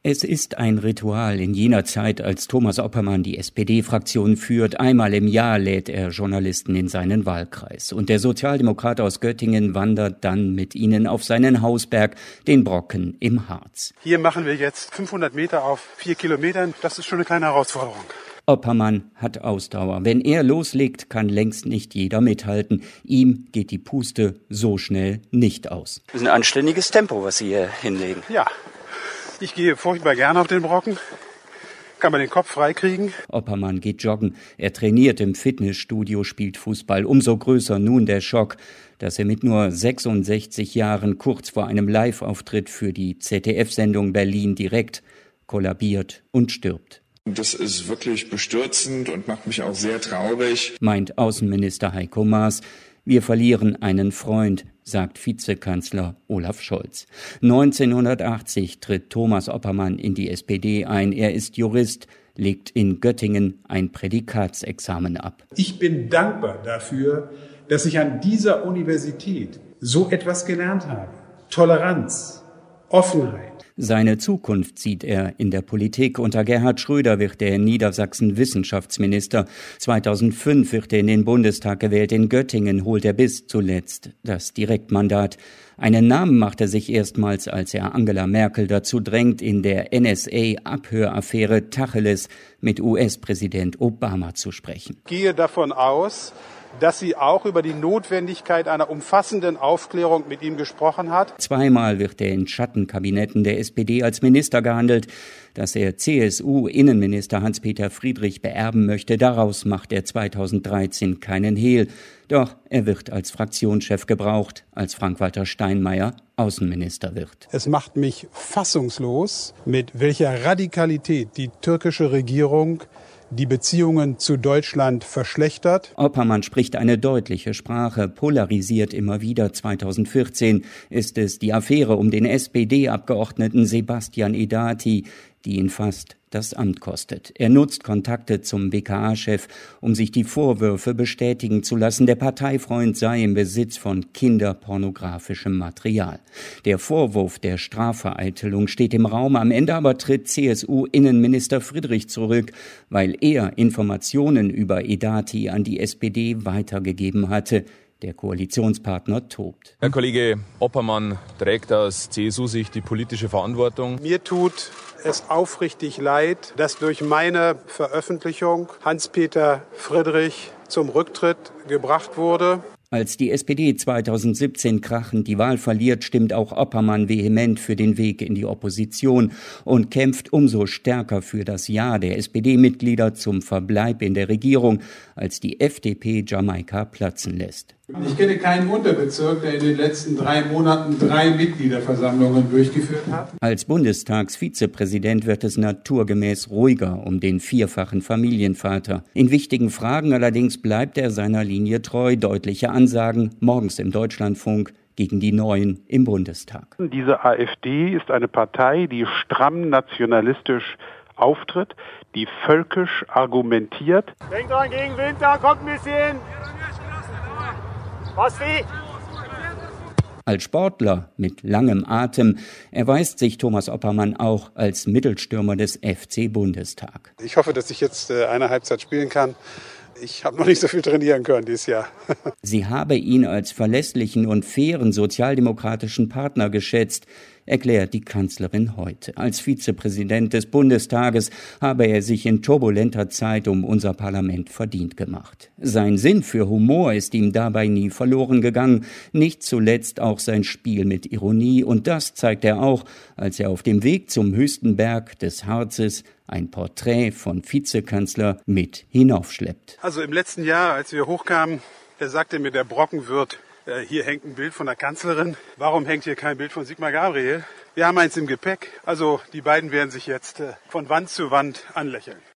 Es ist ein Ritual in jener Zeit, als Thomas Oppermann die SPD-Fraktion führt. Einmal im Jahr lädt er Journalisten in seinen Wahlkreis. Und der Sozialdemokrat aus Göttingen wandert dann mit ihnen auf seinen Hausberg, den Brocken im Harz. Hier machen wir jetzt 500 Meter auf 4 Kilometern. Das ist schon eine kleine Herausforderung. Oppermann hat Ausdauer. Wenn er loslegt, kann längst nicht jeder mithalten. Ihm geht die Puste so schnell nicht aus. Das ist ein anständiges Tempo, was Sie hier hinlegen. Ja. Ich gehe furchtbar gerne auf den Brocken, kann man den Kopf freikriegen. Oppermann geht joggen, er trainiert im Fitnessstudio, spielt Fußball. Umso größer nun der Schock, dass er mit nur 66 Jahren kurz vor einem Live-Auftritt für die ZDF-Sendung Berlin direkt kollabiert und stirbt. Das ist wirklich bestürzend und macht mich auch sehr traurig, meint Außenminister Heiko Maas. Wir verlieren einen Freund, sagt Vizekanzler Olaf Scholz. 1980 tritt Thomas Oppermann in die SPD ein. Er ist Jurist, legt in Göttingen ein Prädikatsexamen ab. Ich bin dankbar dafür, dass ich an dieser Universität so etwas gelernt habe. Toleranz, Offenheit. Seine Zukunft sieht er in der Politik. Unter Gerhard Schröder wird er in Niedersachsen Wissenschaftsminister. 2005 wird er in den Bundestag gewählt. In Göttingen holt er bis zuletzt das Direktmandat. Einen Namen macht er sich erstmals, als er Angela Merkel dazu drängt, in der NSA-Abhöraffäre Tacheles mit US-Präsident Obama zu sprechen. Ich gehe davon aus, dass sie auch über die Notwendigkeit einer umfassenden Aufklärung mit ihm gesprochen hat. Zweimal wird er in Schattenkabinetten der SPD als Minister gehandelt. Dass er CSU-Innenminister Hans-Peter Friedrich beerben möchte, daraus macht er 2013 keinen Hehl. Doch er wird als Fraktionschef gebraucht, als Frank-Walter Steinmeier Außenminister wird. Es macht mich fassungslos, mit welcher Radikalität die türkische Regierung die Beziehungen zu Deutschland verschlechtert. Oppermann spricht eine deutliche Sprache, polarisiert immer wieder. 2014 ist es die Affäre um den SPD-Abgeordneten Sebastian Edati, die ihn fast das Amt kostet. Er nutzt Kontakte zum BKA-Chef, um sich die Vorwürfe bestätigen zu lassen, der Parteifreund sei im Besitz von kinderpornografischem Material. Der Vorwurf der Strafvereitelung steht im Raum, am Ende aber tritt CSU-Innenminister Friedrich zurück, weil er Informationen über Edati an die SPD weitergegeben hatte. Der Koalitionspartner tobt. Herr Kollege Oppermann trägt aus CSU-Sicht die politische Verantwortung. Mir tut es aufrichtig leid, dass durch meine Veröffentlichung Hans-Peter Friedrich zum Rücktritt gebracht wurde. Als die SPD 2017 krachend die Wahl verliert, stimmt auch Oppermann vehement für den Weg in die Opposition und kämpft umso stärker für das Ja der SPD-Mitglieder zum Verbleib in der Regierung, als die FDP Jamaika platzen lässt. Ich kenne keinen Unterbezirk, der in den letzten 3 Monaten 3 Mitgliederversammlungen durchgeführt hat. Als Bundestagsvizepräsident wird es naturgemäß ruhiger um den vierfachen Familienvater. In wichtigen Fragen allerdings bleibt er seiner Linie treu. Deutliche Ansagen morgens im Deutschlandfunk gegen die Neuen im Bundestag. Diese AfD ist eine Partei, die stramm nationalistisch auftritt, die völkisch argumentiert. Denkt dran, gegen Winter kommt ein bisschen. Basti! Als Sportler mit langem Atem erweist sich Thomas Oppermann auch als Mittelstürmer des FC Bundestag. Ich hoffe, dass ich jetzt eine Halbzeit spielen kann. Ich habe noch nicht so viel trainieren können dieses Jahr. Sie habe ihn als verlässlichen und fairen sozialdemokratischen Partner geschätzt, erklärt die Kanzlerin heute. Als Vizepräsident des Bundestages habe er sich in turbulenter Zeit um unser Parlament verdient gemacht. Sein Sinn für Humor ist ihm dabei nie verloren gegangen, nicht zuletzt auch sein Spiel mit Ironie. Und das zeigt er auch, als er auf dem Weg zum höchsten Berg des Harzes ein Porträt von Vizekanzler mit hinaufschleppt. Also im letzten Jahr, als wir hochkamen, sagte mir der Brockenwirt, hier hängt ein Bild von der Kanzlerin. Warum hängt hier kein Bild von Sigmar Gabriel? Wir haben eins im Gepäck. Also die beiden werden sich jetzt von Wand zu Wand anlächeln.